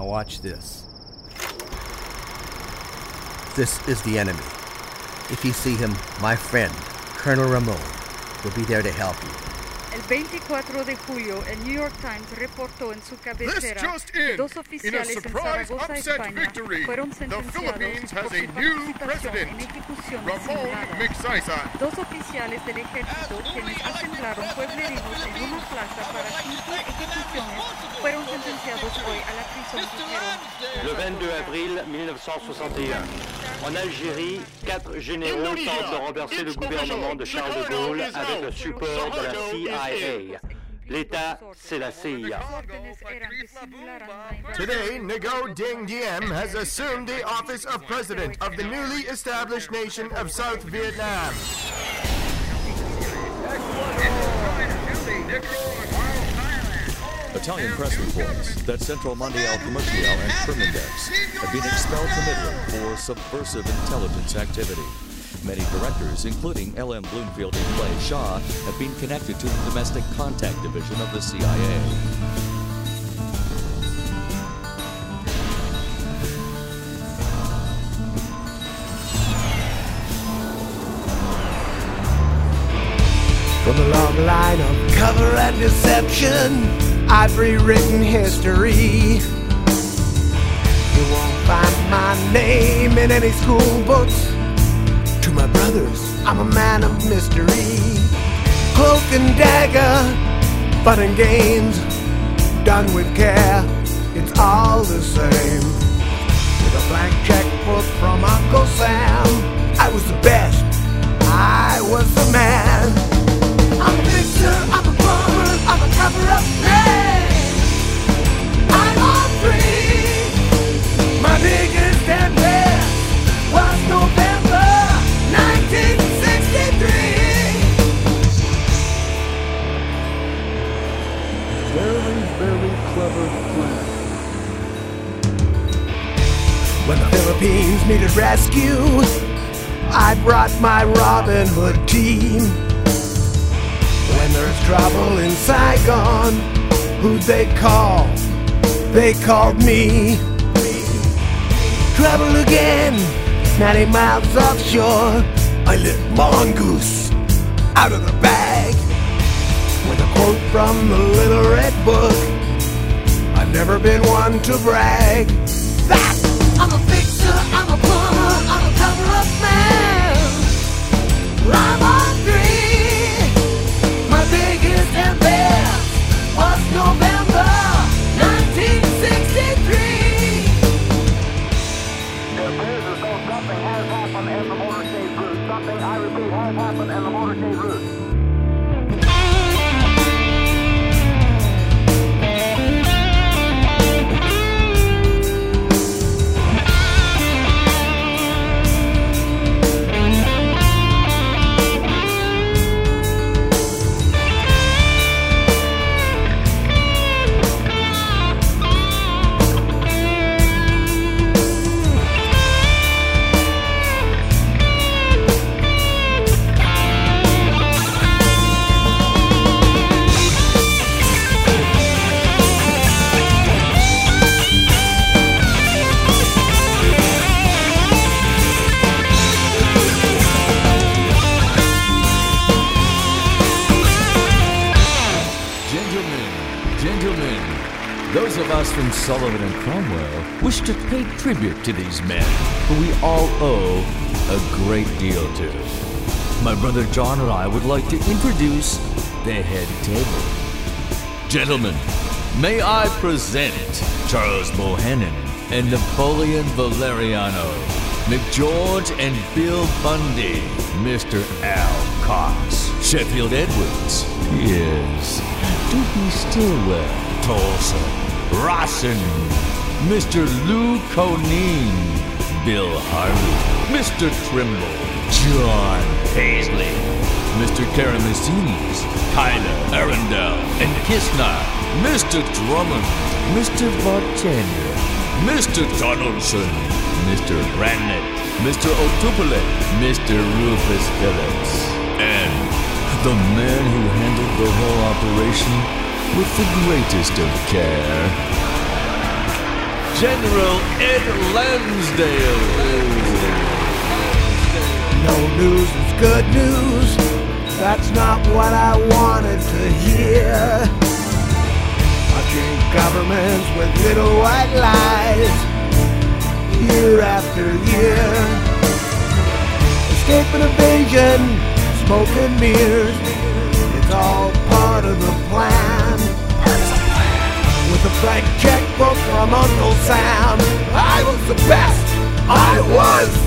Now watch this. This is the enemy. If you see him, my friend, Colonel Ramon, will be there to help you. El 24 de julio, el New York Times reportó en su cabecera que dos oficiales en Zaragoza, España, fueron sentenciados por su participación en ejecuciones simuladas. Dos oficiales del ejército, quienes asemblaron pueblerinos en una plaza para fingir ejecuciones, fueron sentenciados hoy a la prisión ligera. Le 22 avril 1961, en Algérie, 4 généraux tentent de renverser le gouvernement de Charles de Gaulle avec le support de la CIA. L'État, c'est la CIA. Today, Ngo Dinh Diem has assumed the office of president of the newly established nation of South Vietnam. Italian press reports that Central Mondial Comercial and Firmindex have been expelled from Italy for subversive intelligence activity. Many directors, including L.M. Bloomfield and Clay Shaw, have been connected to the Domestic Contact Division of the CIA. From a long line of cover and deception, I've rewritten history. You won't find my name in any school books. To my brothers, I'm a man of mystery. Cloak and dagger, fun and games, done with care, it's all the same. With a blank checkbook from Uncle Sam, I was the best, I was the man. I'm a fixer, I'm a plumber, I'm a cover-up man. I'm all free. My biggest and best was November 1963. Very clever plan. When the Philippines needed rescue, I brought my Robin Hood team. When there's trouble in Saigon, who'd they call? They called me. Trouble again, 90 miles offshore, I lit mongoose out of the bag. With a quote from the Little Red Book, I've never been one to brag. That I'm a fixer, I'm a plumber, I'm a cover-up man. I'm on three. My biggest and best was November 1963. Something has happened in the motorcade route. Something, I repeat, has happened in the motorcade route. Those of us from Sullivan and Cromwell wish to pay tribute to these men, who we all owe a great deal to. My brother John and I would like to introduce the head table. Gentlemen, may I present Charles Bohannon and Napoleon Valeriano, McGeorge and Bill Bundy, Mr. Al Cox, Sheffield Edwards, Piers, Doopy Stillwell, Tolson, Rossin, Mr. Lou Coneen, Bill Harvey, Mr. Trimble, John Paisley, Mr. Karamazines, Kyler Arundel and Kistner, Mr. Drummond, Mr. Bartender, Mr. Donaldson, Mr. Rannet, Mr. Otupole, Mr. Rufus Phillips, and the man who handled the whole operation with the greatest of care, General Ed Lansdale. No news is good news. That's not what I wanted to hear. Watching governments with little white lies, year after year. Escape and evasion, smoke and mirrors, it's all part of the plan. With a blank checkbook from Uncle Sam, I was the best, I was